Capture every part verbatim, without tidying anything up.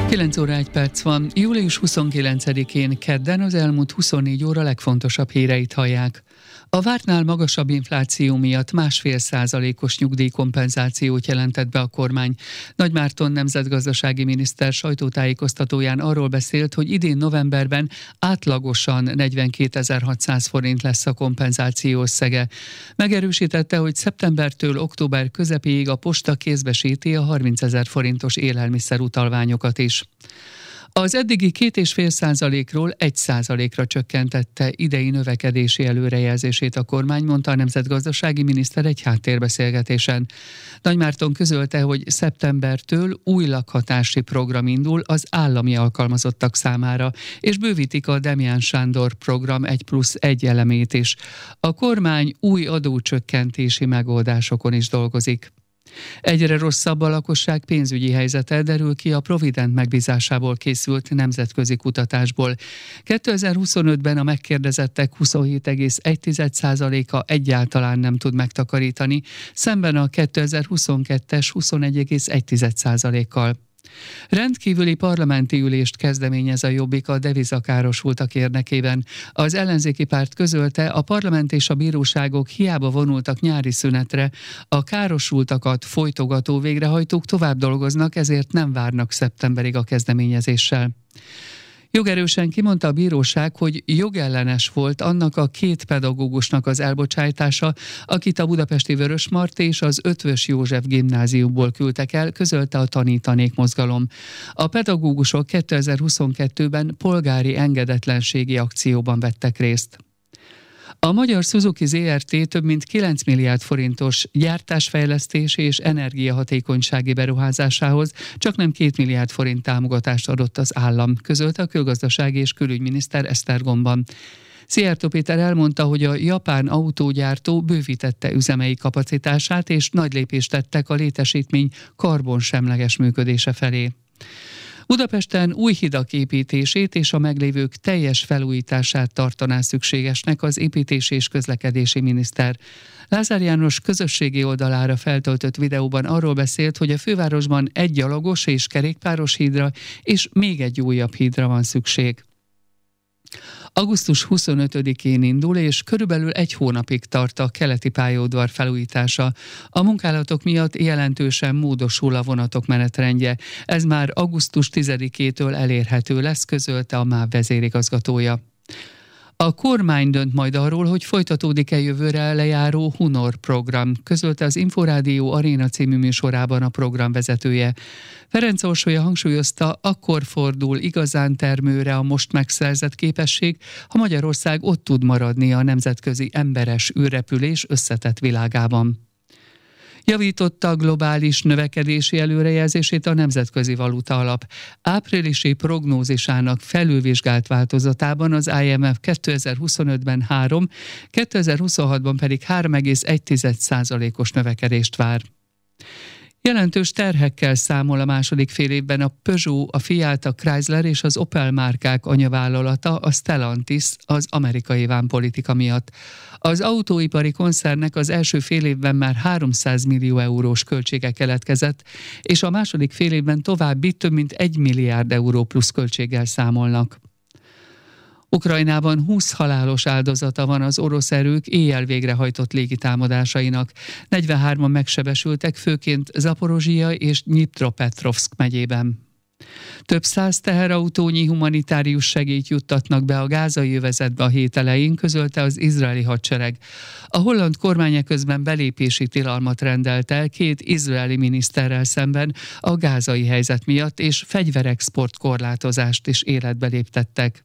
kilenc óra egy perc van. július huszonkilencedikén kedden az elmúlt huszonnégy óra legfontosabb híreit hallják. A vártnál magasabb infláció miatt másfél százalékos nyugdíjkompenzációt jelentett be a kormány. Nagy Márton nemzetgazdasági miniszter sajtótájékoztatóján arról beszélt, hogy idén novemberben átlagosan negyvenkétezer-hatszáz forint lesz a kompenzáció összege. Megerősítette, hogy szeptembertől október közepéig a posta kézbesíti a harmincezer forintos élelmiszerutalványokat is. Az eddigi két és fél százalékról egy százalékra csökkentette idei növekedési előrejelzését a kormány, mondta a nemzetgazdasági miniszter egy háttérbeszélgetésen. Nagy Márton közölte, hogy szeptembertől új lakhatási program indul az állami alkalmazottak számára, és bővítik a Demján Sándor program egy plusz egy elemét is. A kormány új adócsökkentési megoldásokon is dolgozik. Egyre rosszabb a lakosság pénzügyi helyzete, derül ki a Provident megbízásából készült nemzetközi kutatásból. kétezer-huszonötben a megkérdezettek huszonhét egész egy százaléka egyáltalán nem tud megtakarítani, szemben a kétezer-huszonkettes huszonegy egész egy százalékkal. Rendkívüli parlamenti ülést kezdeményez a Jobbik a devizakárosultak érdekében. Az ellenzéki párt közölte, a parlament és a bíróságok hiába vonultak nyári szünetre, a károsultakat folytogató végrehajtók tovább dolgoznak, ezért nem várnak szeptemberig a kezdeményezéssel. Jogerősen kimondta a bíróság, hogy jogellenes volt annak a két pedagógusnak az elbocsájtása, akit a budapesti Vörösmarty és az Eötvös József gimnáziumból küldtek el, közölte a Tanítanék mozgalom. A pedagógusok kétezer-huszonkettőben polgári engedetlenségi akcióban vettek részt. A Magyar Suzuki zé er té több mint kilenc milliárd forintos gyártásfejlesztési és energiahatékonysági beruházásához csak nem két milliárd forint támogatást adott az állam, közölte a külgazdasági és külügyminiszter Esztergomban. Szijjártó Péter elmondta, hogy a japán autógyártó bővítette üzemei kapacitását, és nagy lépést tettek a létesítmény karbonsemleges működése felé. Budapesten új hidak építését és a meglévők teljes felújítását tartaná szükségesnek az építési és közlekedési miniszter. Lázár János közösségi oldalára feltöltött videóban arról beszélt, hogy a fővárosban egy gyalogos és kerékpáros hídra és még egy újabb hídra van szükség. augusztus huszonötödikén indul, és körülbelül egy hónapig tart a keleti pályaudvar felújítása. A munkálatok miatt jelentősen módosul a vonatok menetrendje. Ez már augusztus tizedikétől elérhető lesz, közölte a MÁV vezérigazgatója. A kormány dönt majd arról, hogy folytatódik-e jövőre lejáró Hunor program, közölte az Inforádió Aréna című műsorában a program vezetője. Ferenc Orsolya hangsúlyozta, akkor fordul igazán termőre a most megszerzett képesség, ha Magyarország ott tud maradni a nemzetközi emberes űrrepülés összetett világában. Javította a globális növekedési előrejelzését a Nemzetközi Valuta Alap. Áprilisi prognózisának felülvizsgált változatában az i em ef kétezer-huszonötben három, kétezer-huszonhatban pedig három egész egy százalékos növekedést vár. Jelentős terhekkel számol a második félévben a Peugeot, a Fiat, a Chrysler és az Opel márkák anyavállalata, a Stellantis az amerikai vámpolitika miatt. Az autóipari koncernnek az első félévben már háromszáz millió eurós költsége keletkezett, és a második félévben további több mint egy milliárd euró plusz költséggel számolnak. Ukrajnában húsz halálos áldozata van az orosz erők éjjel végrehajtott légitámadásainak. negyvenhárman megsebesültek, főként Zaporozsija és Dnyipropetrovszk megyében. Több száz teherautónyi humanitárius segélyt juttatnak be a gázai övezetbe a hét elején, közölte az izraeli hadsereg. A holland kormány eközben belépési tilalmat rendelt el két izraeli miniszterrel szemben a gázai helyzet miatt, és fegyverexport korlátozást is életbe léptettek.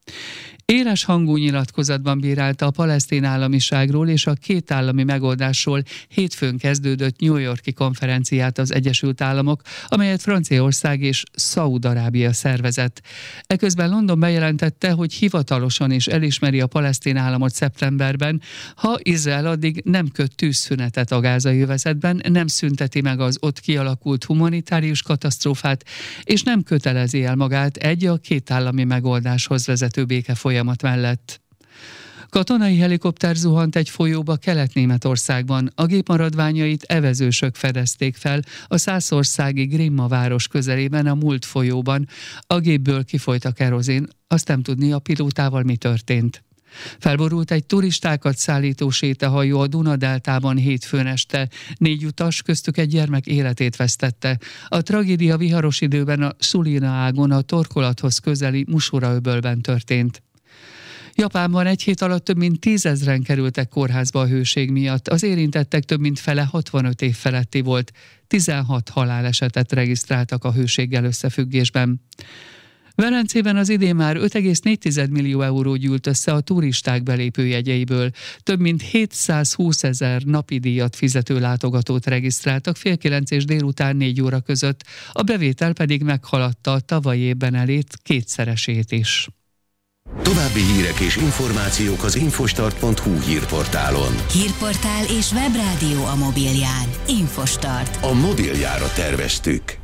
Éles hangú nyilatkozatban bírálta a palesztin államiságról és a két állami megoldásról hétfőn kezdődött New York-i konferenciát az Egyesült Államok, amelyet Franciaország és Szaúd-Arábia szervezett. Eközben London bejelentette, hogy hivatalosan is elismeri a palesztin államot szeptemberben, ha Izrael addig nem köt tűzszünetet a gázai övezetben, nem szünteti meg az ott kialakult humanitárius katasztrófát, és nem kötelezi el magát egy a két állami megoldáshoz vezető béke folyamat mellett. Katonai helikopter zuhant egy folyóba Kelet-Németországban. A gép maradványait evezősök fedezték fel a szászországi Grimma város közelében a Mult folyóban. A gépből kifolyt a kerozin, azt nem tudni, a pilótával mi történt. Felborult egy turistákat szállító sétahajó a Duna-deltában hétfőn este. Négy utas, köztük egy gyermek életét vesztette. A tragédia viharos időben a Sulina ágon a torkolathoz közeli Musura-öbölben történt. Japánban egy hét alatt több mint tízezren kerültek kórházba a hőség miatt. Az érintettek több mint fele hatvanöt év feletti volt. tizenhat halálesetet regisztráltak a hőséggel összefüggésben. Velencében az idén már öt egész négy millió euró gyűlt össze a turisták belépőjegyeiből. Több mint hétszázhúszezer napi díjat fizető látogatót regisztráltak fél kilenc és délután négy óra között, a bevétel pedig meghaladta a tavalyi évben elért kétszeresét is. További hírek és információk az infostart pont hu hírportálon. Hírportál és webrádió a mobilján. Infostart. A mobiljára terveztük.